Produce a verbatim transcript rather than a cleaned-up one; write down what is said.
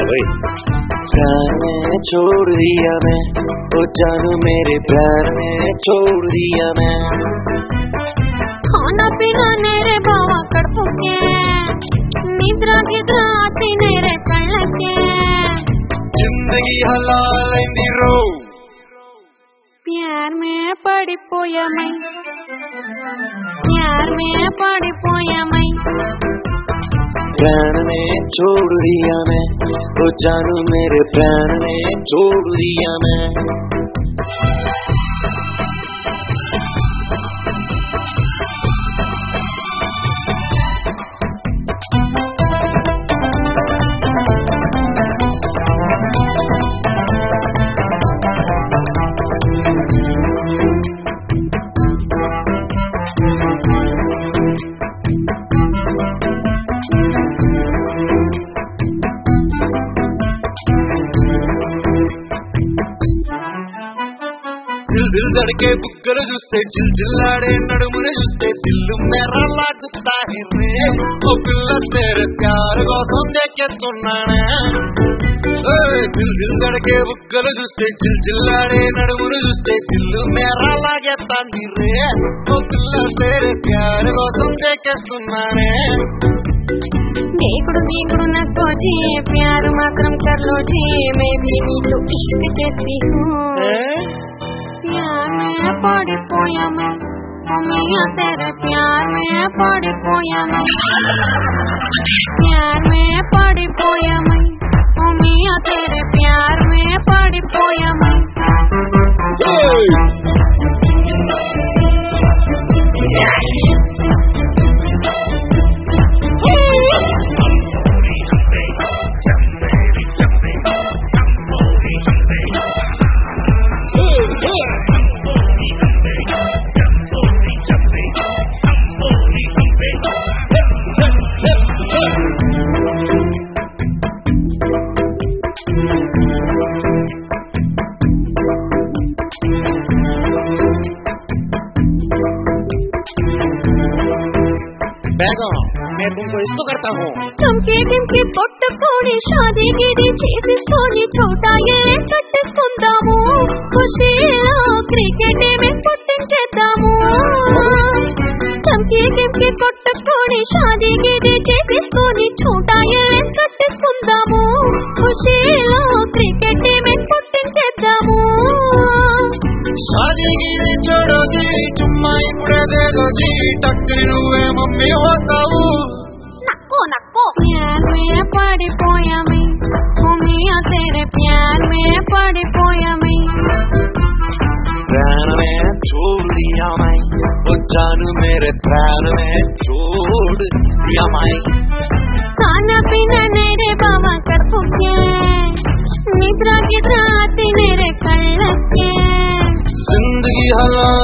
प्यार में छोड़ दिया मैं, ओ जानू मेरे प्यार में छोड़ दिया मैं। खाना पीना मेरे बाबा कड़पुके, निद्रा गिद्रा आती मेरे कళ్ళके, जिंदगी हलाल रो प्यार में पड़िपोया मैं, प्यार में पड़िपोया मैं। प्राण में छोड़ दिया मैं, ओ जानू मेरे प्राण में छोड़ दिया मैं। दिल धड़के बुగ్గल చూస్తే చిల్చిల్లాడే నడుముని చూస్తే దిల్లు మెరలాడుతా है रे ओ పిల్ల तेरे प्यार కోసం దేకెతున్నానే దిల్ దిల్ धड़के बुగ్గल చూస్తే చిల్చిల్లాడే నడుముని చూస్తే దిల్లు మెరలాగేతాంది रे ओ పిల్ల तेरे प्यार కోసం దేకెస్తున్నానే। देखड़ू देखड़ू नको जी प्यार मात्रम कर लो जी, मैं भी तो इश्क करती हूँ। प्यार में पड़िपोया मैं, ओ मियां तेरे प्यार में पड़िपोया मैं, प्यार में पड़िपोया मैं, ओ मियां तेरे प्यार में पड़िपोया मैं। मैं तुमको इसको करता हूँ। चमके टिमके पట్టుకొని शादी गिडी చేసుకొని छोटा ये కట్టుకుందాము, ఖుషీలో క్రికెట్ మే పుట్టించేద్దాము। చమకే టిమకే పట్టుకొని शादी గిడి చేసుకొని छोटा ये కట్టుకుందాము, ఖుషీలో క్రికెట్ మే పుట్టించేద్దాము। शादी गिरी छोड़ो जी, चुम्मा इपड़े दे दो जी, टक्करी నువ్వే मम्मी होताవు। नक्को नक्को प्यार में पड़िपोया मैं, ओ मियां तेरे प्यार में पड़िपोया मैं। प्राण में छोड़ दिया मैं, ओ जानू मेरे प्राण में छोड़ दिया मैं। खाना पीना मेरे बाबा कड़पुके, निद्रा गिद्रा आती मेरे कళ్ళके, जिंदगी हला